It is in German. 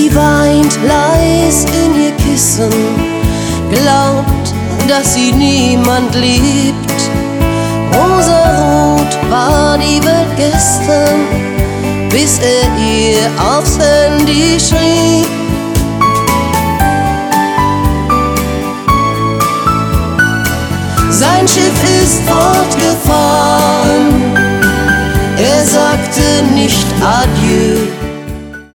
Sie weint leis in ihr Kissen, glaubt, dass sie niemand liebt. Rosarot war die Welt gestern, bis er ihr aufs Handy schrieb. Sein Schiff ist fortgefahren, er sagte nicht Adieu.